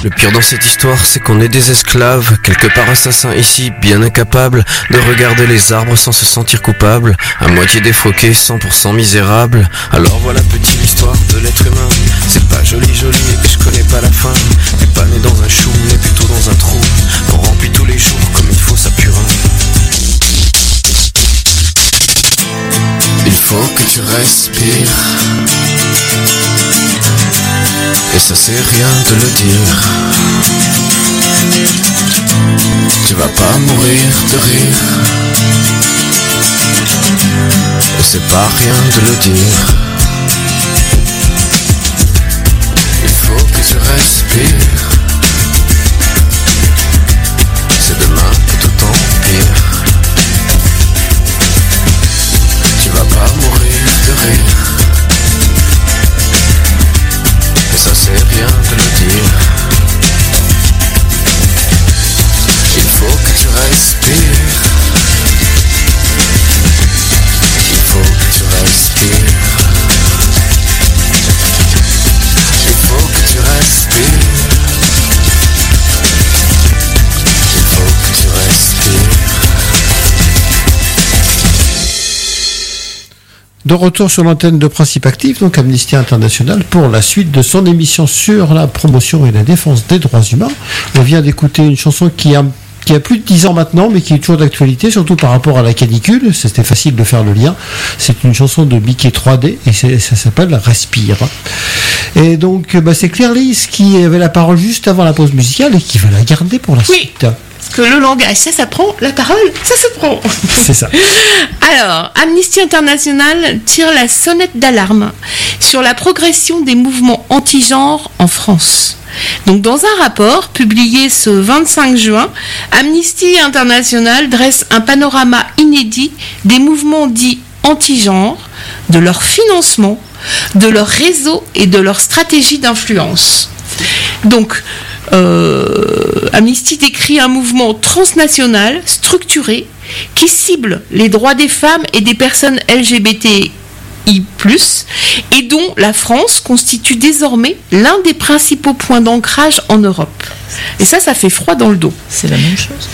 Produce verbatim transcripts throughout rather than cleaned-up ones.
Le pire dans cette histoire, c'est qu'on est des esclaves, quelque part assassins ici, bien incapables de regarder les arbres sans se sentir coupables, à moitié défroqués, cent pour cent misérables. Alors voilà petite l'histoire de l'être humain. C'est pas joli joli et je connais pas la fin. T'es pas né dans un chou, mais plutôt dans un trou. On remplit tous les jours comme il faut sa purin. Il faut que tu respires, et ça c'est rien de le dire. Tu vas pas mourir de rire, et c'est pas rien de le dire. Il faut que tu respires, c'est demain que tout empire. Tu vas pas mourir de rire, et ça c'est rien de le dire. Il faut que tu respires, il faut que tu respires, il faut que tu respires, il faut que tu respires. De retour sur l'antenne de Principe Actif, donc Amnesty International, pour la suite de son émission sur la promotion et la défense des droits humains. On vient d'écouter une chanson qui a, qui a plus de dix ans maintenant, mais qui est toujours d'actualité, surtout par rapport à la canicule. C'était facile de faire le lien. C'est une chanson de Mickey trois D et ça s'appelle Respire. Et donc, bah, c'est Claire Lise qui avait la parole juste avant la pause musicale et qui va la garder pour la oui. suite. Que le langage, ça s'apprend, la parole, ça se prend. C'est ça. Alors, Amnesty International tire la sonnette d'alarme sur la progression des mouvements anti-genre en France. Donc, dans un rapport publié ce vingt-cinq juin, Amnesty International dresse un panorama inédit des mouvements dits anti-genre, de leur financement, de leur réseau et de leur stratégie d'influence. Donc, Euh, Amnesty décrit un mouvement transnational, structuré, qui cible les droits des femmes et des personnes L G B T I plus, et dont la France constitue désormais l'un des principaux points d'ancrage en Europe. Et ça, ça fait froid dans le dos. C'est la même chose.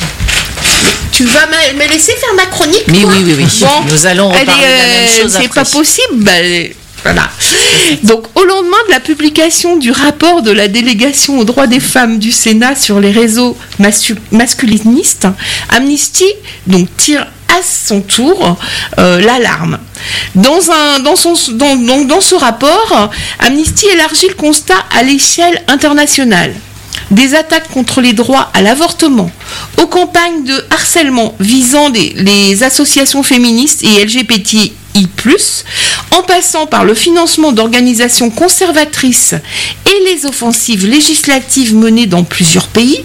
Tu vas me laisser faire ma chronique? Mais oui, oui, oui. Bon, nous allons reparler est, de la même chose c'est après. pas possible. Bah, Voilà. Donc, au lendemain de la publication du rapport de la délégation aux droits des femmes du Sénat sur les réseaux mascu- masculinistes, Amnesty donc, tire à son tour euh, l'alarme. Dans, un, dans, son, dans, dans, dans ce rapport, Amnesty élargit le constat à l'échelle internationale. Des attaques contre les droits à l'avortement, aux campagnes de harcèlement visant des, les associations féministes et L G B T I plus, en passant par le financement d'organisations conservatrices et les offensives législatives menées dans plusieurs pays.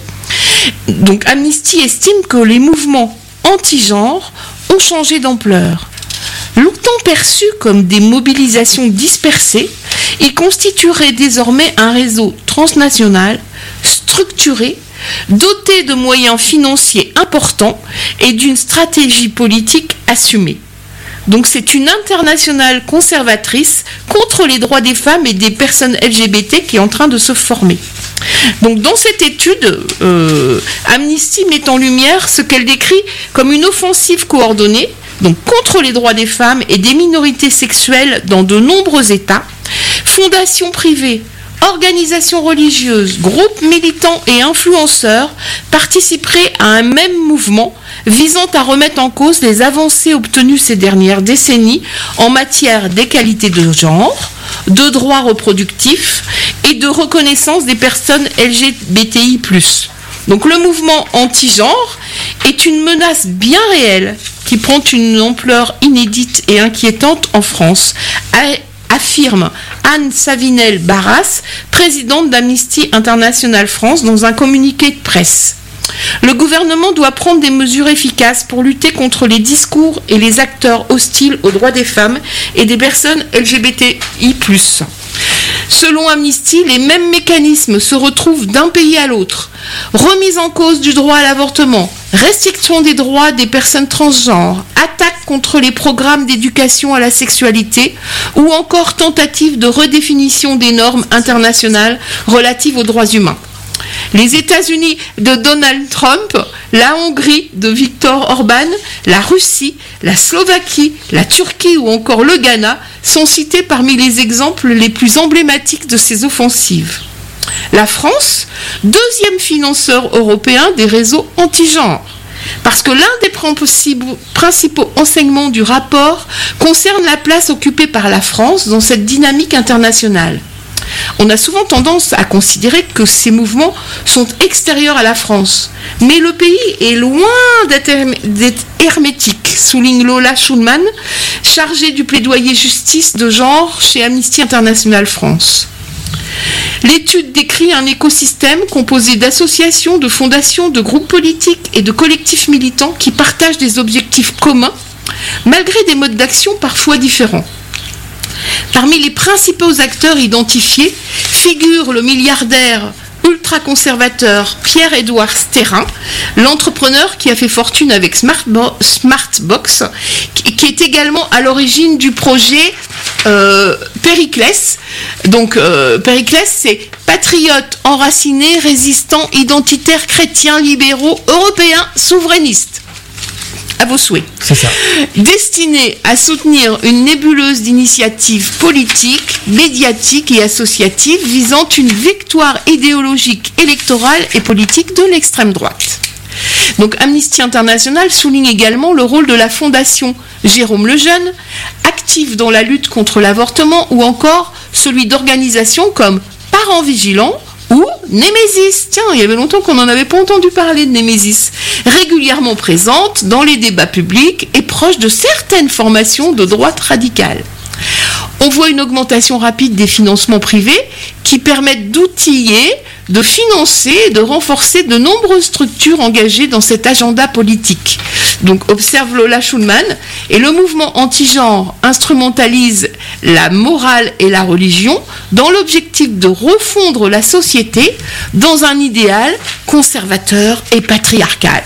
Donc Amnesty estime que les mouvements anti-genre ont changé d'ampleur. Longtemps perçus comme des mobilisations dispersées, ils constitueraient désormais un réseau transnational, structuré, doté de moyens financiers importants et d'une stratégie politique assumée. Donc c'est une internationale conservatrice contre les droits des femmes et des personnes L G B T qui est en train de se former. Donc dans cette étude, euh, Amnesty met en lumière ce qu'elle décrit comme une offensive coordonnée, donc contre les droits des femmes et des minorités sexuelles dans de nombreux États, fondations privées, organisations religieuses, groupes militants et influenceurs participeraient à un même mouvement visant à remettre en cause les avancées obtenues ces dernières décennies en matière d'égalité de genre, de droits reproductifs et de reconnaissance des personnes L G B T I plus. Donc le mouvement anti-genre est une menace bien réelle qui prend une ampleur inédite et inquiétante en France, affirme Anne Savinel-Barras, présidente d'Amnesty International France, dans un communiqué de presse. Le gouvernement doit prendre des mesures efficaces pour lutter contre les discours et les acteurs hostiles aux droits des femmes et des personnes L G B T I plus. Selon Amnesty, les mêmes mécanismes se retrouvent d'un pays à l'autre. Remise en cause du droit à l'avortement, restriction des droits des personnes transgenres, attaque contre les programmes d'éducation à la sexualité ou encore tentative de redéfinition des normes internationales relatives aux droits humains. Les États-Unis de Donald Trump, la Hongrie de Viktor Orban, la Russie, la Slovaquie, la Turquie ou encore le Ghana sont cités parmi les exemples les plus emblématiques de ces offensives. La France, deuxième financeur européen des réseaux anti-genre, parce que l'un des principaux enseignements du rapport concerne la place occupée par la France dans cette dynamique internationale. On a souvent tendance à considérer que ces mouvements sont extérieurs à la France. Mais le pays est loin d'être hermétique, souligne Lola Schulman, chargée du plaidoyer justice de genre chez Amnesty International France. L'étude décrit un écosystème composé d'associations, de fondations, de groupes politiques et de collectifs militants qui partagent des objectifs communs, malgré des modes d'action parfois différents. Parmi les principaux acteurs identifiés figure le milliardaire ultra-conservateur Pierre-Édouard Sterrin, l'entrepreneur qui a fait fortune avec Smartbox, qui est également à l'origine du projet euh, Périclès. Donc euh, Périclès, c'est patriotes enracinés, résistants, identitaires, chrétiens, libéraux, européens, souverainistes. À vos souhaits. C'est ça. Destiné à soutenir une nébuleuse d'initiatives politiques, médiatiques et associatives visant une victoire idéologique, électorale et politique de l'extrême droite. Donc Amnesty International souligne également le rôle de la fondation Jérôme Lejeune, active dans la lutte contre l'avortement, ou encore celui d'organisations comme Parents Vigilants ou Némésis. Tiens, il y avait longtemps qu'on n'en avait pas entendu parler de Némésis. Régulièrement présente dans les débats publics et proche de certaines formations de droite radicale. On voit une augmentation rapide des financements privés qui permettent d'outiller, de financer et de renforcer de nombreuses structures engagées dans cet agenda politique. Donc, observe Lola Schulman, et le mouvement anti-genre instrumentalise la morale et la religion dans l'objectif de refondre la société dans un idéal conservateur et patriarcal.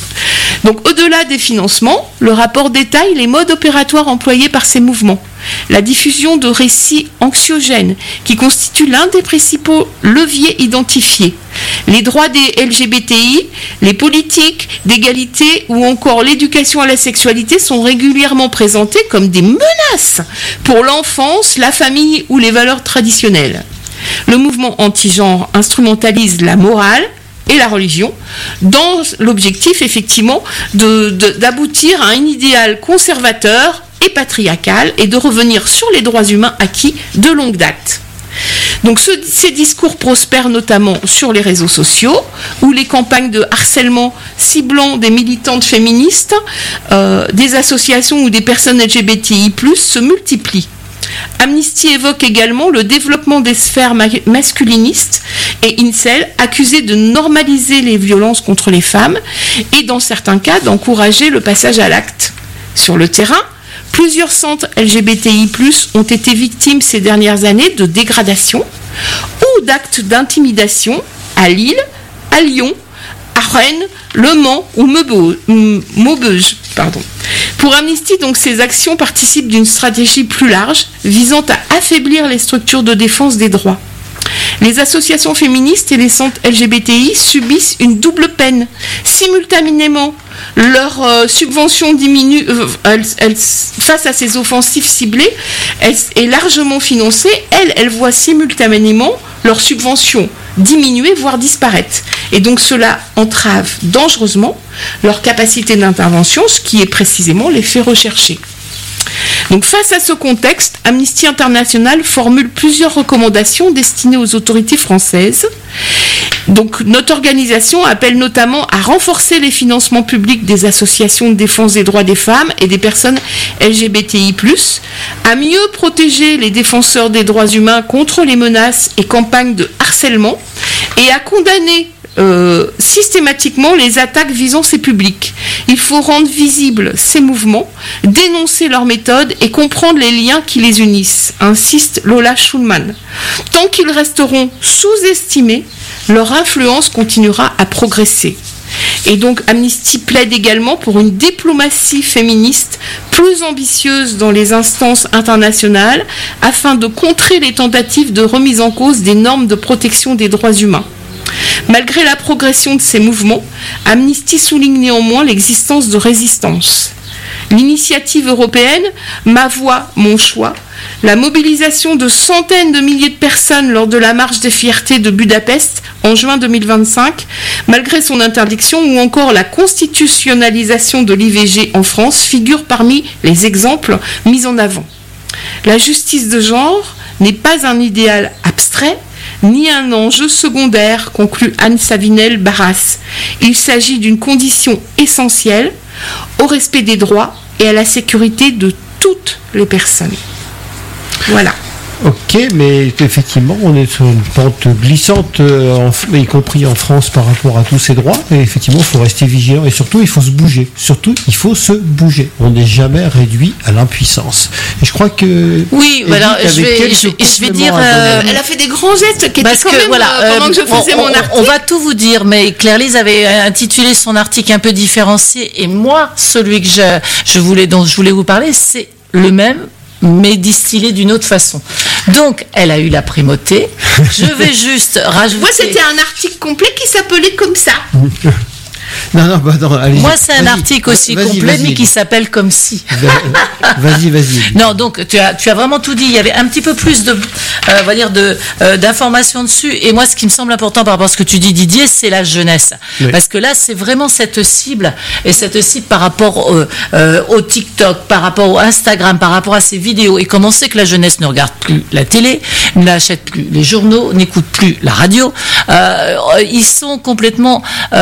Donc, au-delà des financements, le rapport détaille les modes opératoires employés par ces mouvements. La diffusion de récits anxiogènes, qui constituent l'un des principaux leviers identifiés. Les droits des L G B T I, les politiques d'égalité ou encore l'éducation à la sexualité sont régulièrement présentés comme des menaces pour l'enfance, la famille ou les valeurs traditionnelles. Le mouvement anti-genre instrumentalise la morale et la religion, dans l'objectif effectivement de, de, d'aboutir à un idéal conservateur et patriarcal et de revenir sur les droits humains acquis de longue date. Donc ce, ces discours prospèrent notamment sur les réseaux sociaux, où les campagnes de harcèlement ciblant des militantes féministes, euh, des associations ou des personnes L G B T I plus, se multiplient. Amnesty évoque également le développement des sphères ma- masculinistes et incel, accusés de normaliser les violences contre les femmes et, dans certains cas, d'encourager le passage à l'acte. Sur le terrain, plusieurs centres L G B T I plus, ont été victimes ces dernières années de dégradation ou d'actes d'intimidation à Lille, à Lyon, à Rennes, Le Mans ou Maubeuge. Pardon. Pour Amnesty, donc, ces actions participent d'une stratégie plus large visant à affaiblir les structures de défense des droits. Les associations féministes et les centres L G B T I subissent une double peine. Simultanément, leur euh, subvention diminue euh, elle, elle, face à ces offensives ciblées, elle est largement financée. Elles, elles voient simultanément leur subvention diminuer, voire disparaître. Et donc cela entrave dangereusement leur capacité d'intervention, ce qui est précisément l'effet recherché. Donc face à ce contexte, Amnesty International formule plusieurs recommandations destinées aux autorités françaises. Donc notre organisation appelle notamment à renforcer les financements publics des associations de défense des droits des femmes et des personnes L G B T I plus, à mieux protéger les défenseurs des droits humains contre les menaces et campagnes de harcèlement, et à condamner Euh, systématiquement les attaques visant ces publics. Il faut rendre visibles ces mouvements, dénoncer leurs méthodes et comprendre les liens qui les unissent, insiste Lola Schulman. Tant qu'ils resteront sous-estimés, leur influence continuera à progresser. Et donc Amnesty plaide également pour une diplomatie féministe plus ambitieuse dans les instances internationales afin de contrer les tentatives de remise en cause des normes de protection des droits humains. Malgré la progression de ces mouvements, Amnesty souligne néanmoins l'existence de résistance. L'initiative européenne « Ma voix, mon choix », la mobilisation de centaines de milliers de personnes lors de la marche des fiertés de Budapest en juin deux mille vingt-cinq, malgré son interdiction, ou encore la constitutionnalisation de l'I V G en France, figurent parmi les exemples mis en avant. La justice de genre n'est pas un idéal abstrait, ni un enjeu secondaire, conclut Anne Savinel-Barras. Il s'agit d'une condition essentielle au respect des droits et à la sécurité de toutes les personnes. Voilà. Ok, mais effectivement, on est sur une pente glissante, euh, en, y compris en France, par rapport à tous ces droits. Et effectivement, il faut rester vigilant et surtout, il faut se bouger. Surtout, il faut se bouger. On n'est jamais réduit à l'impuissance. Et je crois que... Oui, voilà, je vais, je, je vais dire... Euh, elle a fait des grands gestes qui étaient quand que, même voilà, euh, pendant euh, que je faisais on, mon on, article. On va tout vous dire, mais Claire-Lise avait intitulé son article un peu différencié. Et moi, celui que je, je voulais, dont je voulais vous parler, c'est le même, mais distillé d'une autre façon. Donc, elle a eu la primauté. Je vais juste rajouter... Moi, c'était un article complet qui s'appelait comme ça. Non, non, bah non, allez. Moi, c'est un article aussi vas-y, complet, vas-y. mais qui s'appelle comme si. Vas-y, vas-y. Non, donc tu as, tu as vraiment tout dit. Il y avait un petit peu plus de, euh, on va dire de, euh, d'informations dessus. Et moi, ce qui me semble important par rapport à ce que tu dis, Didier, c'est la jeunesse, oui. Parce que là, c'est vraiment cette cible, et cette cible par rapport au, euh, au TikTok, par rapport au Instagram, par rapport à ces vidéos. Et comme on sait que la jeunesse ne regarde plus la télé, n'achète plus les journaux, n'écoute plus la radio, euh, ils sont complètement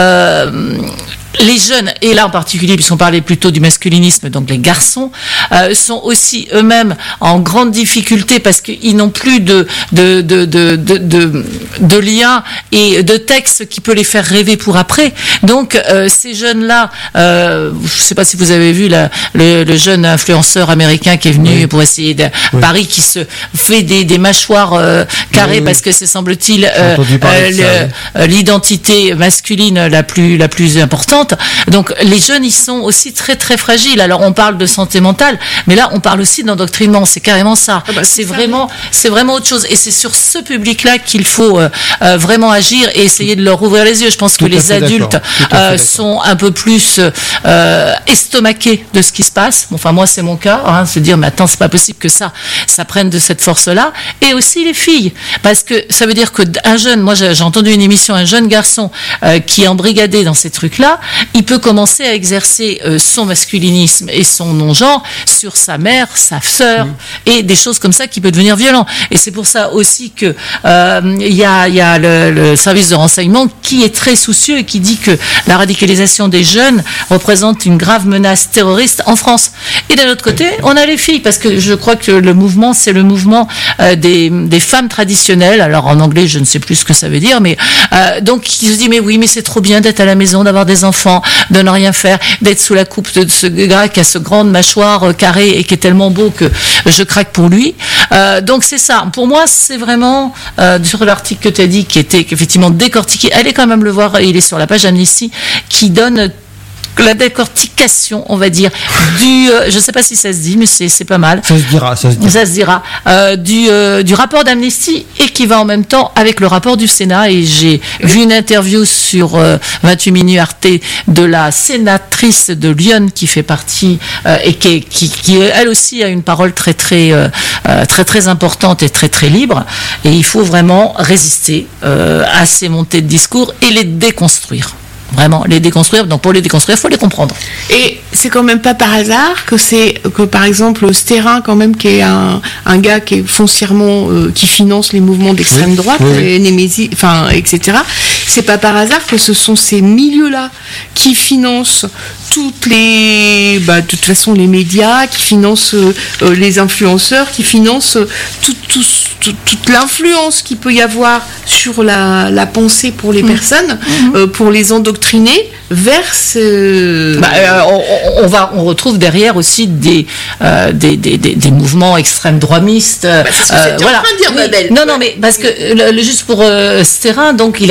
euh, les jeunes, et là en particulier, puisqu'on parlait plutôt du masculinisme, donc les garçons, euh, sont aussi eux-mêmes en grande difficulté parce qu'ils n'ont plus de, de, de, de, de, de, de liens et de textes qui peut les faire rêver pour après. Donc euh, ces jeunes-là, euh, je ne sais pas si vous avez vu la, le, le jeune influenceur américain qui est venu oui. pour essayer de oui. Paris, qui se fait des, des mâchoires euh, carrées oui. parce que c'est, semble-t-il, euh, euh, le, l'identité masculine la plus, la plus importante. Donc les jeunes, ils sont aussi très très fragiles. Alors on parle de santé mentale, mais là on parle aussi d'endoctrinement. C'est carrément ça. Ah bah, c'est, c'est ça, vraiment, oui. c'est vraiment autre chose. Et c'est sur ce public-là qu'il faut euh, euh, vraiment agir et essayer de leur ouvrir les yeux. Je pense que Tout les adultes euh, sont un peu plus euh, estomaqués de ce qui se passe. Bon, enfin moi c'est mon cas. Hein, se dire mais attends, c'est pas possible que ça, ça prenne de cette force-là. Et aussi les filles, parce que ça veut dire que un jeune, moi j'ai, j'ai entendu une émission, un jeune garçon euh, qui est embrigadé dans ces trucs-là. Il peut commencer à exercer euh, son masculinisme et son non-genre sur sa mère, sa sœur, mmh. et des choses comme ça qui peuvent devenir violents. Et c'est pour ça aussi que euh, il y a, y a le, le service de renseignement qui est très soucieux et qui dit que la radicalisation des jeunes représente une grave menace terroriste en France. Et d'un autre côté, on a les filles, parce que je crois que le mouvement, c'est le mouvement euh, des, des femmes traditionnelles. Alors en anglais, je ne sais plus ce que ça veut dire, mais euh, donc qui se dit mais oui, mais c'est trop bien d'être à la maison, d'avoir des enfants, de ne rien faire, d'être sous la coupe de ce gars qui a ce grande mâchoire euh, carrée et qui est tellement beau que je craque pour lui. Euh, donc c'est ça. Pour moi, c'est vraiment euh, sur l'article que tu as dit, qui était effectivement décortiqué. Allez quand même le voir, il est sur la page Amnesty, qui donne la décortication, on va dire, du, euh, je ne sais pas si ça se dit, mais c'est, c'est pas mal. Ça se dira, ça se dira. Ça se dira. Euh, du, euh, du rapport d'Amnesty et qui va en même temps avec le rapport du Sénat. Et j'ai vu une interview sur euh, vingt-huit minutes Arte de la sénatrice de Lyon qui fait partie euh, et qui, qui, qui, elle aussi, a une parole très, très, euh, très, très importante et très, très libre. Et il faut vraiment résister euh, à ces montées de discours et les déconstruire. Vraiment, les déconstruire. Donc pour les déconstruire, il faut les comprendre. Et c'est quand même pas par hasard que c'est que par exemple Stérin, quand même, qui est un, un gars qui est foncièrement euh, qui finance les mouvements d'extrême oui, droite, oui. les Némésis, enfin et cetera. C'est pas par hasard que ce sont ces milieux-là qui financent toutes les, bah, de toute façon les médias, qui financent euh, les influenceurs, qui financent euh, tout, tout, tout, toute l'influence qu'il peut y avoir sur la, la pensée pour les mmh. personnes, mmh. Euh, pour les endoctriner vers ce... Bah, euh, on, on, va, on retrouve derrière aussi des, euh, des, des, des, des mouvements extrême droitistes. Bah, c'est ce que euh, voilà. en train de dire, oui. Babel. Non, non, mais parce que le, le, juste pour euh, Stérin, donc il a des écoles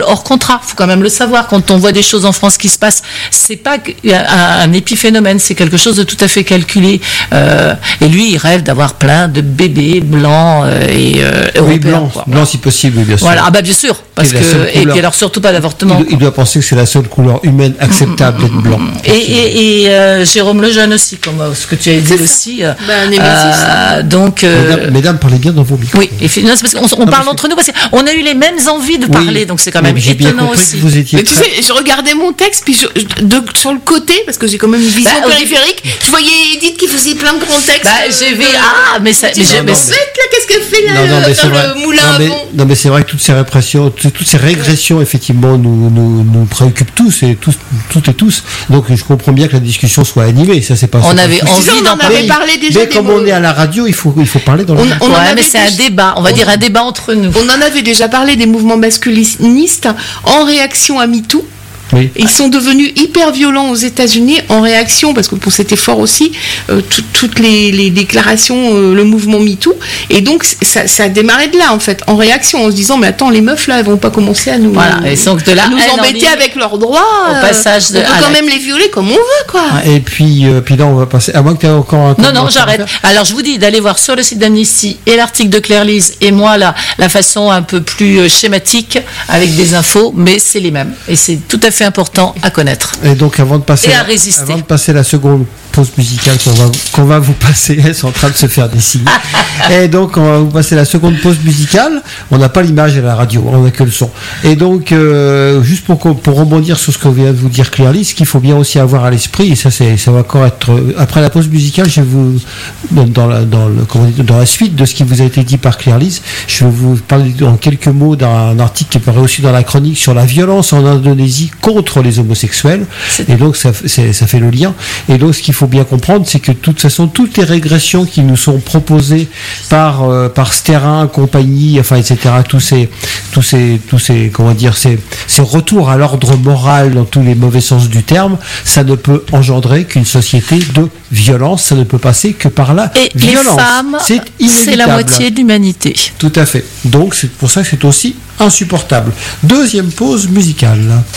viol hors contrat. Il faut quand même le savoir. Quand on voit des choses en France qui se passent, c'est pas un, un épiphénomène, c'est quelque chose de tout à fait calculé. Euh, et lui, il rêve d'avoir plein de bébés blancs euh, et euh, oui, européens. Blanc, quoi. blanc si possible, bien sûr. Voilà, ah bah bien sûr, parce Et la que seule et couleur. puis alors surtout pas d'avortement. Il, il doit penser que c'est la seule couleur humaine acceptable d'être blanc. Et, et, et euh, Jérôme Lejeune aussi, comme euh, ce que tu as dit aussi. Euh, Bah, Némésis, euh, donc, euh, Mesdames, mesdames, parlez bien dans vos micros. oui, et fi- non, c'est parce qu'on on Non, parle mais entre nous parce qu'on a eu les mêmes envies de parler, Oui. donc c'est quand Oui, même mais j'ai bien étonnant compris aussi. que vous étiez Mais tu très- sais, je regardais mon texte, puis je, je- de, sur le côté, parce que j'ai quand même une vision Bah, au périphérique, je voyais Edith qui faisait plein de grands textes. Bah, j'ai vu, de- ah, mais ça, Je mais dis, j'ai- non, mais mais c'est- faites, là, qu'est-ce qu'elle fait là, Non, non, mais dans c'est vrai. le moulin Non, à mais, vent. non, mais c'est vrai que toutes ces répressions, tout- toutes ces régressions, effectivement, nous, nous, nous préoccupent tous et tous, toutes et tous. Donc, je comprends bien que la discussion soit animée. Ça, c'est pas. On c'est pas avait le souci. envie Tu sais, on d'en en parler. avait parlé déjà Mais des comme mots- on est à la radio, il faut, il faut parler dans le. On- on en ouais, avait mais c'est un déjà- débat, on va dire un débat entre nous. On en avait déjà parlé des mouvements masculinistes en réaction à MeToo. Oui. Ils sont devenus hyper violents aux États-Unis en réaction, parce que pour cet effort aussi, euh, tout- toutes les, les déclarations, euh, le mouvement MeToo. Et donc, ça, ça a démarré de là, en fait, en réaction, en se disant, mais attends, les meufs, là, elles vont pas commencer à nous, Voilà, et donc de là, à nous haine en embêter ligne, avec leurs droits. au euh, passage de- on peut à quand la- même les violer comme on veut, quoi. Et puis, euh, puis là, on va passer. À moins que tu aies encore un. Non, non, commentaire à j'arrête. faire. Alors, je vous dis d'aller voir sur le site d'Amnesty et l'article de Claire Lise et moi, la, la façon un peu plus euh, schématique avec des infos, mais c'est les mêmes. Et c'est tout à fait important à connaître. Et donc, avant de passer, Et à la- résister. avant de passer la seconde pause musicale qu'on va, qu'on va vous passer, elles sont en train de se faire des signes. Et donc, on va vous passer la seconde pause musicale. On n'a pas l'image à la radio, on n'a que le son. Et donc, euh, juste pour, qu'on- pour rebondir sur ce que vient de vous dire Claire Lise, ce qu'il faut bien aussi avoir à l'esprit, et ça, c'est, ça va encore être après la pause musicale, je vais vous dans la, dans le, comment dire, dans la suite de ce qui vous a été dit par Claire Lise, je vais vous parler en quelques mots d'un article qui paraît aussi dans la chronique sur la violence en Indonésie contre les homosexuels. Et donc, ça, c'est- ça fait le lien. Et donc, ce qu'il faut bien comprendre, c'est que de toute façon, toutes les régressions qui nous sont proposées par euh, par Sterrin, compagnie, enfin, et cetera, tous ces tous ces tous ces comment dire, ces ces retours à l'ordre moral dans tous les mauvais sens du terme, ça ne peut engendrer qu'une société de violence. Ça ne peut passer que par la Et violence. les femmes, c'est c'est la inévitable. moitié de l'humanité. Tout à fait. Donc, c'est pour ça que c'est aussi insupportable. Deuxième pause musicale.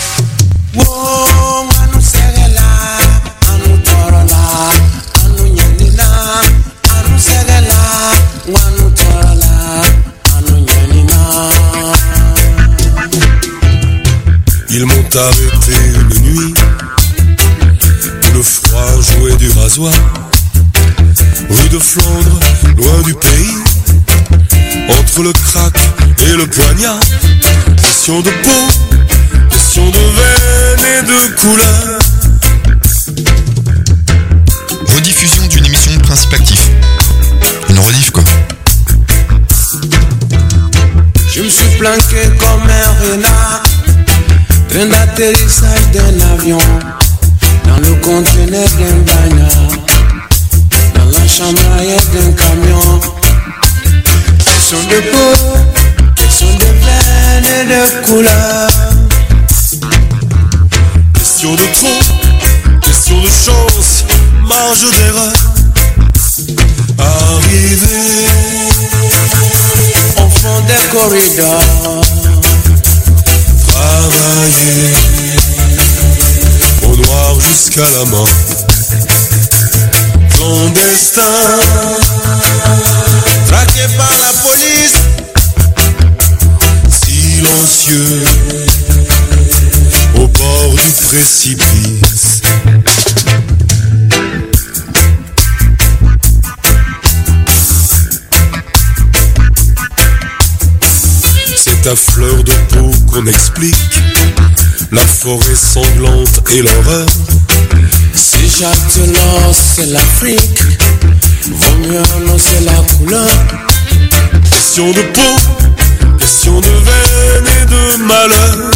Ils m'ont arrêté une nuit où le froid jouait du rasoir. Rue de Flandre, loin du pays, entre le crack et le poignard. Question de peau, question de veine et de couleur. Rediffusion d'une émission de Principe Actif. Une rediff quoi. Je me suis planqué comme un renard, train d'atterrissage d'un avion, dans le conteneur d'un bagnard, dans la chambre arrière d'un camion. Question de peau, question de veine et de couleur. Question de trop, question de chance, marge d'erreur. Arrivé au fond des corridors, travailler au noir jusqu'à la mort. Clandestin, traqué par la police, silencieux au bord du précipice. C'est à fleur de peau qu'on explique la forêt sanglante et l'horreur. Si Jacques Delors c'est l'Afrique, vaut mieux annoncer la couleur. Question de peau, question de veine et de malheur.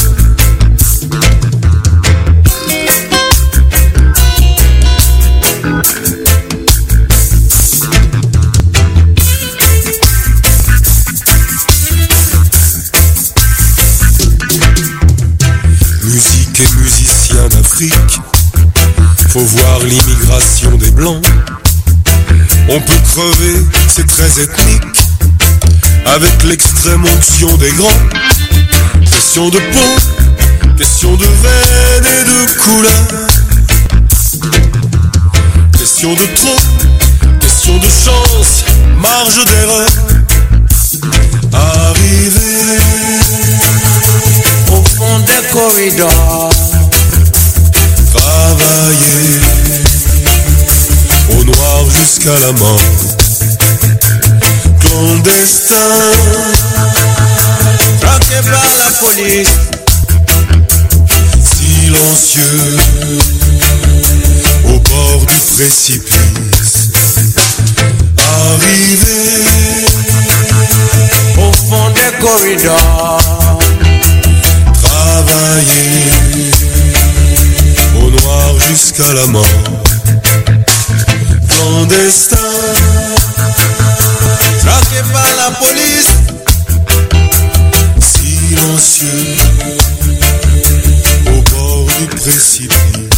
Musique et musiciens d'Afrique, faut voir l'immigration des Blancs. On peut crever, c'est très ethnique, avec l'extrême onction des grands. Question de peau, question de veine et de couleur. Question de trop, question de chance, marge d'erreur. Arrivé au fond des corridors, travailler au noir jusqu'à la mort. Clandestin, traqué par la police, silencieux au bord du précipice. Arrivé au fond des corridors, travailler au noir jusqu'à la mort. Clandestin, traqué par la police, silencieux au bord du précipice.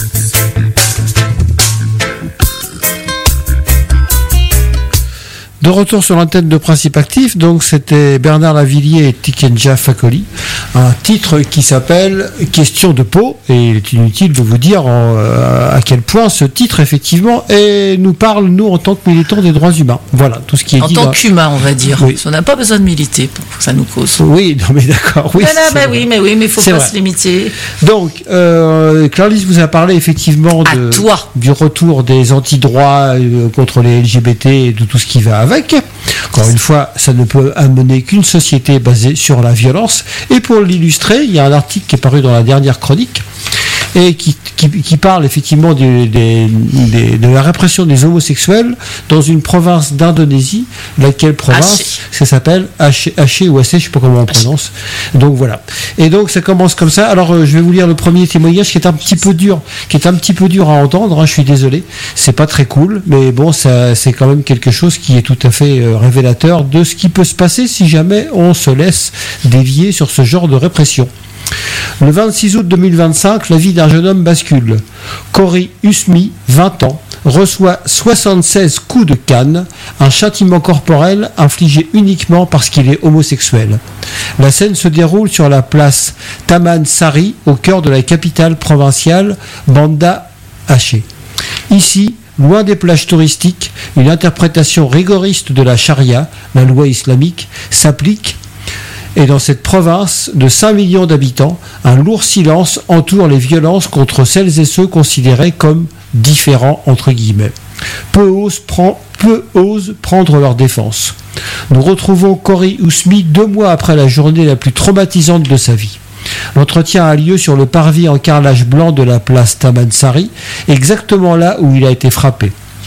De retour sur l'antenne de Principe Actif, donc c'était Bernard Lavillier et Tikenja Fakoli, un titre qui s'appelle Question de peau, et il est inutile de vous dire euh, à quel point ce titre effectivement est, nous parle nous en tant que militants des droits humains. Voilà tout ce qui est en dit. En tant là. qu'humain, on va dire. Oui. On n'a pas besoin de militer pour que ça nous cause. Oui, non mais d'accord. Oui, mais, là, bah oui, mais oui, mais il faut pas vrai. se limiter. Donc, euh, Clarisse vous a parlé effectivement de, du retour des anti-droits euh, contre les L G B T et de tout ce qui va avec. Encore une fois, ça ne peut amener qu'une société basée sur la violence. Et pour l'illustrer, il y a un article qui est paru dans la dernière chronique et qui, qui, qui parle effectivement du, des, des, de la répression des homosexuels dans une province d'Indonésie, laquelle province, Aceh. Ça s'appelle Aceh, Aceh ou Aceh, je ne sais pas comment on prononce. Donc voilà. Et donc ça commence comme ça. Alors euh, je vais vous lire le premier témoignage qui est un petit peu dur, qui est un petit peu dur à entendre. Hein, je suis désolé, c'est pas très cool, mais bon, ça, c'est quand même quelque chose qui est tout à fait euh, révélateur de ce qui peut se passer si jamais on se laisse dévier sur ce genre de répression. Le vingt-six août deux mille vingt-cinq, la vie d'un jeune homme bascule. Corey Usmi, vingt ans, reçoit soixante-seize coups de canne, un châtiment corporel infligé uniquement parce qu'il est homosexuel. La scène se déroule sur la place Taman Sari, au cœur de la capitale provinciale Banda Aceh. Ici, loin des plages touristiques, une interprétation rigoriste de la charia, la loi islamique, s'applique. Et dans cette province de cinq millions d'habitants, un lourd silence entoure les violences contre celles et ceux considérés comme différents entre guillemets. Peu osent, prend, peu osent prendre leur défense. Nous retrouvons Corey Usmi deux mois après la journée la plus traumatisante de sa vie. L'entretien a lieu sur le parvis en carrelage blanc de la place Tamansari, exactement là où il a été frappé.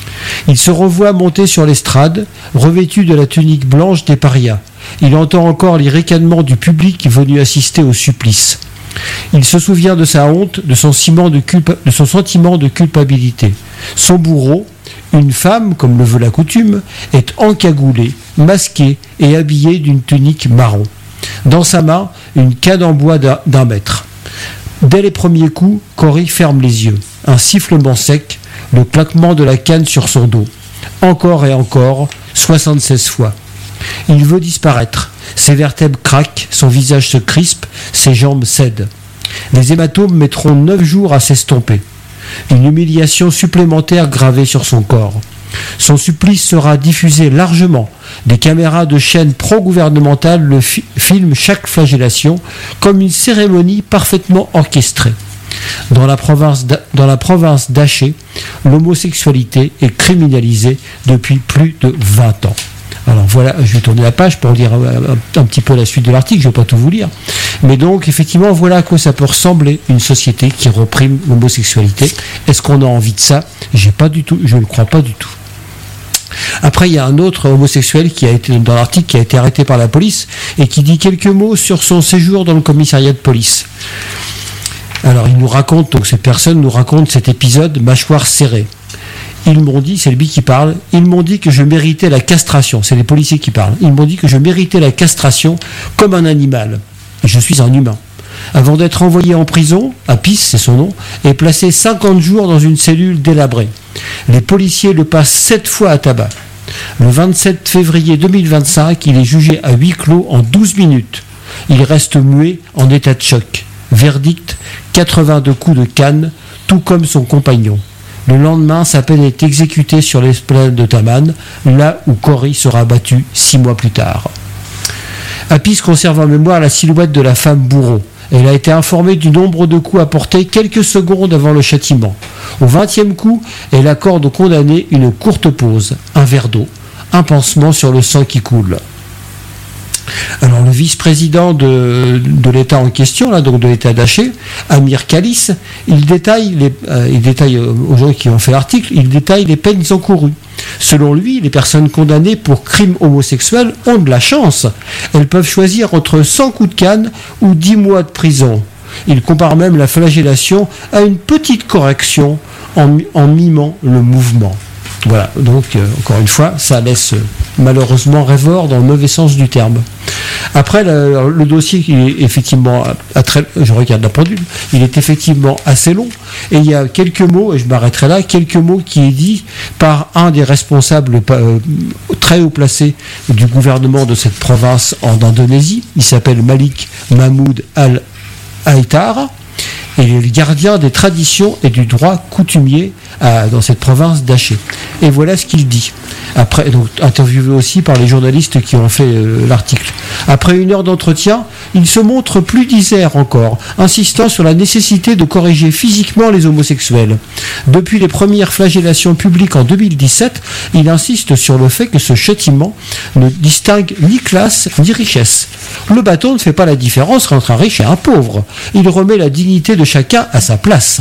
Il se revoit monter sur l'estrade, revêtu de la tunique blanche des parias. Il entend encore les ricanements du public venu assister au supplice. Il se souvient de sa honte, de son, ciment de, culpa- de son sentiment de culpabilité. Son bourreau, une femme, comme le veut la coutume, est encagoulée, masquée et habillée d'une tunique marron. Dans sa main, une canne en bois d'un, d'un mètre. Dès les premiers coups, Corey ferme les yeux. Un sifflement sec, le claquement de la canne sur son dos. Encore et encore, soixante-seize fois. Il veut disparaître. Ses vertèbres craquent, son visage se crispe, ses jambes cèdent. Les hématomes mettront neuf jours à s'estomper. Une humiliation supplémentaire gravée sur son corps. Son supplice sera diffusé largement. Des caméras de chaînes pro-gouvernementales le fi- filment chaque flagellation comme une cérémonie parfaitement orchestrée. Dans la province d'A- dans la province d'Aceh, l'homosexualité est criminalisée depuis plus de vingt ans. Alors voilà, je vais tourner la page pour lire un, un, un petit peu la suite de l'article, je ne vais pas tout vous lire. Mais donc, effectivement, voilà à quoi ça peut ressembler une société qui reprime l'homosexualité. Est-ce qu'on a envie de ça ? J'ai pas du tout, je ne le crois pas du tout. Après, il y a un autre homosexuel qui a été dans l'article, qui a été arrêté par la police et qui dit quelques mots sur son séjour dans le commissariat de police. Alors, il nous raconte, donc cette personne nous raconte cet épisode mâchoire serrée. Ils m'ont dit, c'est lui qui parle, ils m'ont dit que je méritais la castration. C'est les policiers qui parlent. Ils m'ont dit que je méritais la castration comme un animal. Je suis un humain. Avant d'être envoyé en prison, à Pis, c'est son nom, et placé cinquante jours dans une cellule délabrée. Les policiers le passent sept fois à tabac. Le vingt-sept février deux mille vingt-cinq, il est jugé à huis clos en douze minutes. Il reste muet en état de choc. Verdict, quatre-vingt-deux coups de canne, tout comme son compagnon. Le lendemain, sa peine est exécutée sur l'esplanade de Taman, là où Corrie sera battue six mois plus tard. Appice conserve en mémoire la silhouette de la femme bourreau. Elle a été informée du nombre de coups apportés quelques secondes avant le châtiment. Au vingtième coup, elle accorde au condamné une courte pause, un verre d'eau, un pansement sur le sang qui coule. Alors le vice-président de, de l'État en question, là, donc de l'État d'Aché, Amir Khalis, il détaille, les, euh, il détaille euh, aux gens qui ont fait l'article, il détaille les peines encourues. Selon lui, les personnes condamnées pour crimes homosexuels ont de la chance. Elles peuvent choisir entre cent coups de canne ou dix mois de prison. Il compare même la flagellation à une petite correction en, en mimant le mouvement. Voilà, donc euh, encore une fois, ça laisse euh, malheureusement rêveur dans le mauvais sens du terme. Après, le, le dossier qui est effectivement, à très, je regarde la pendule, il est effectivement assez long, et il y a quelques mots, et je m'arrêterai là, quelques mots qui est dit par un des responsables euh, très haut placés du gouvernement de cette province en Indonésie. Il s'appelle Malik Mahmoud Al-Aitar. Et il est le gardien des traditions et du droit coutumier à, dans cette province d'Aché. Et voilà ce qu'il dit. Après, donc, interviewé aussi par les journalistes qui ont fait euh, l'article. Après une heure d'entretien, il se montre plus disert encore, insistant sur la nécessité de corriger physiquement les homosexuels. Depuis les premières flagellations publiques en deux mille dix-sept, il insiste sur le fait que ce châtiment ne distingue ni classe ni richesse. Le bâton ne fait pas la différence entre un riche et un pauvre. Il remet la dignité de chacun à sa place.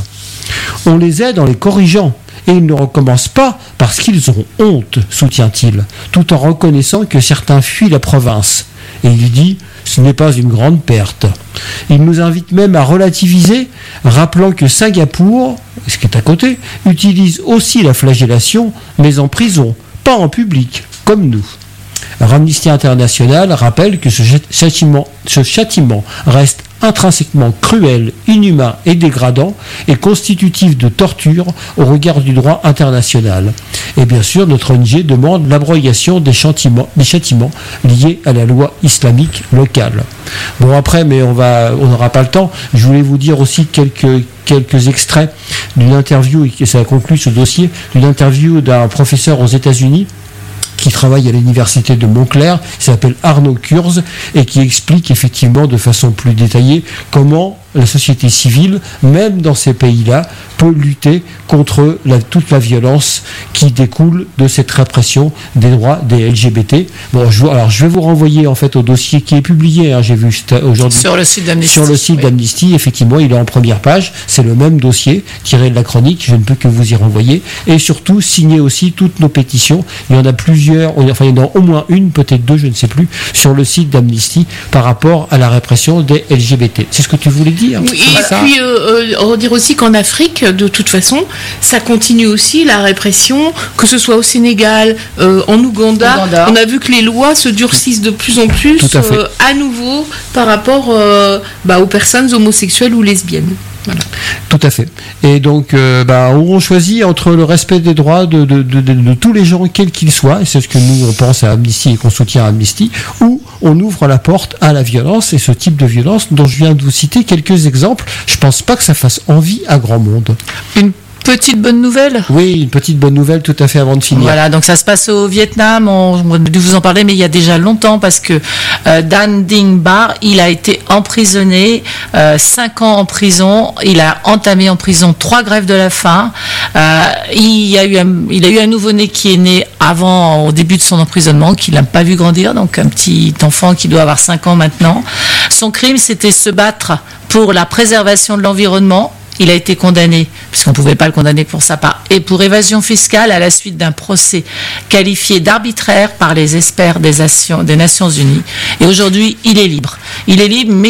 On les aide en les corrigeant, et ils ne recommencent pas parce qu'ils ont honte, soutient-il, tout en reconnaissant que certains fuient la province. Et il dit, ce n'est pas une grande perte. Il nous invite même à relativiser, rappelant que Singapour, ce qui est à côté, utilise aussi la flagellation, mais en prison, pas en public, comme nous. Alors, Amnesty International rappelle que ce châtiment, ce châtiment reste intrinsèquement cruel, inhumain et dégradant et constitutif de torture au regard du droit international. Et bien sûr, notre O N G demande l'abrogation des châtiments, des châtiments liés à la loi islamique locale. Bon, après, mais on va, on n'aura pas le temps. Je voulais vous dire aussi quelques quelques extraits d'une interview, et ça conclut ce dossier, d'une interview d'un professeur aux États-Unis qui travaille à l'université de Montclair, qui s'appelle Arnaud Kurz, et qui explique effectivement de façon plus détaillée comment la société civile, même dans ces pays-là, peut lutter contre la, toute la violence qui découle de cette répression des droits des L G B T. Bon, je, alors je vais vous renvoyer en fait au dossier qui est publié, hein, j'ai vu aujourd'hui sur le site d'Amnesty. Sur le site oui. d'Amnesty, effectivement, il est en première page. C'est le même dossier tiré de la chronique. Je ne peux que vous y renvoyer. Et surtout, signer aussi toutes nos pétitions. Il y en a plusieurs, enfin il y en a au moins une, peut-être deux, je ne sais plus, sur le site d'Amnesty par rapport à la répression des L G B T. C'est ce que tu voulais dire? Oui, et ça. Puis euh, euh, dire aussi qu'en Afrique, de toute façon, ça continue aussi la répression, que ce soit au Sénégal, euh, en Ouganda. Ouganda. On a vu que les lois se durcissent de plus en plus à, euh, à nouveau par rapport euh, bah, aux personnes homosexuelles ou lesbiennes. Voilà. Tout à fait. Et donc, euh, bah, on choisit entre le respect des droits de, de, de, de, de tous les gens, quels qu'ils soient, et c'est ce que nous on pense à Amnesty et qu'on soutient à Amnesty, ou on ouvre la porte à la violence, et ce type de violence dont je viens de vous citer quelques exemples. Je pense pas que ça fasse envie à grand monde. Une petite bonne nouvelle. Oui, une petite bonne nouvelle tout à fait avant de finir. Voilà, donc ça se passe au Vietnam, on, on a dû vous en parler, mais il y a déjà longtemps, parce que euh, Dan Dinh Bar, il a été emprisonné, euh, cinq ans en prison, il a entamé en prison trois grèves de la faim, euh, il, y a eu un, il a eu un nouveau-né qui est né avant, au début de son emprisonnement, qu'il n'a pas vu grandir, donc un petit enfant qui doit avoir cinq ans maintenant. Son crime, c'était se battre pour la préservation de l'environnement. Il a été condamné, puisqu'on ne pouvait pas le condamner pour sa part, et pour évasion fiscale à la suite d'un procès qualifié d'arbitraire par les experts des Nations, des Nations Unies. Et aujourd'hui, il est libre. Il est libre, mais